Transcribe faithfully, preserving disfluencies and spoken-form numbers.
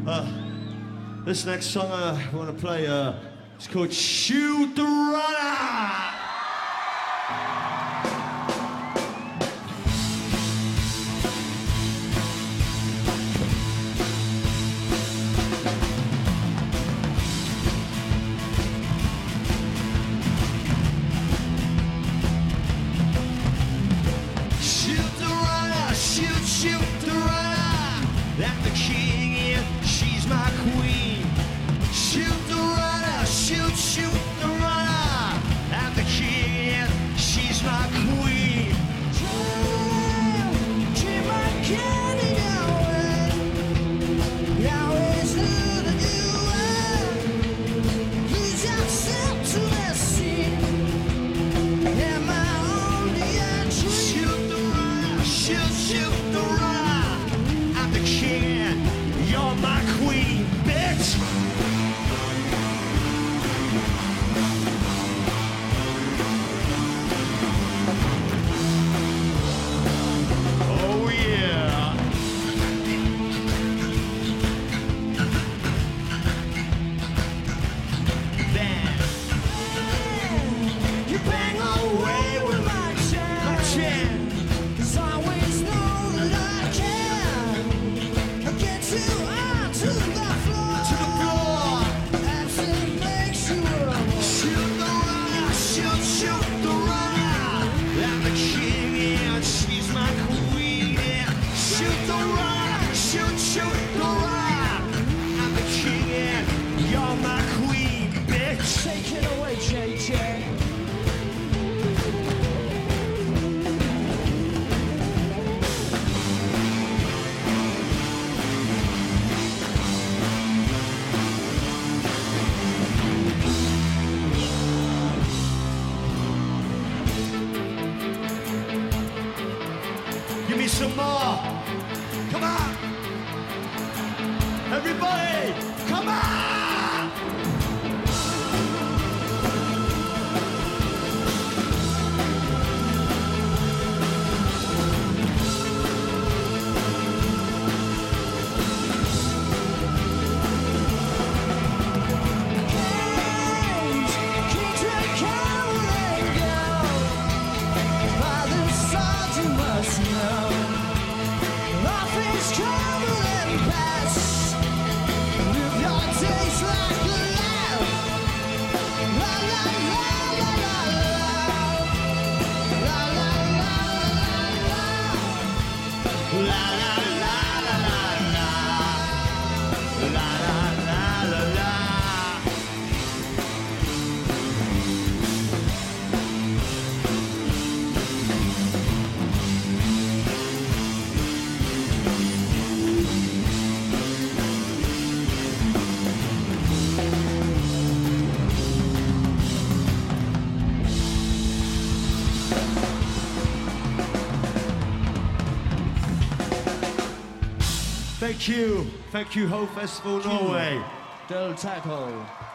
This next song uh, I want to play, uh, it's called Shoot the Runner! Shoot the runner, shoot, shoot the runner! I'm the king and she's my queen. Shoot the runner, shoot, shoot the runner. I'm the king and she's my queen. Keep my candy going. Now it's who to do it. Lose yourself to the sea. Am I only a dream? Shoot the runner, shoot, shoot the runner. I'm the king, you're my queen, bitch. Oh yeah. Bang. You bang away with my chain. My chain. 'Cause I always know that I can. I get you out to the floor. To the floor. That's it makes you run. Shoot the runner, shoot, shoot the runner. I'm the king and she's my queen. Yeah. Shoot the runner, shoot, shoot the runner. I'm the king and you're my queen, bitch. Take it away, J J. Give me some more. Come on. Everybody, come on. Kings, kings will come and go. By the swords you must know. Life is trouble and pass. Live your days like a lamb. La la la la la la. La la la la la. La la la la la la. La la la la la. Thank you. Thank you, Ho Festival Norway. Del Taco.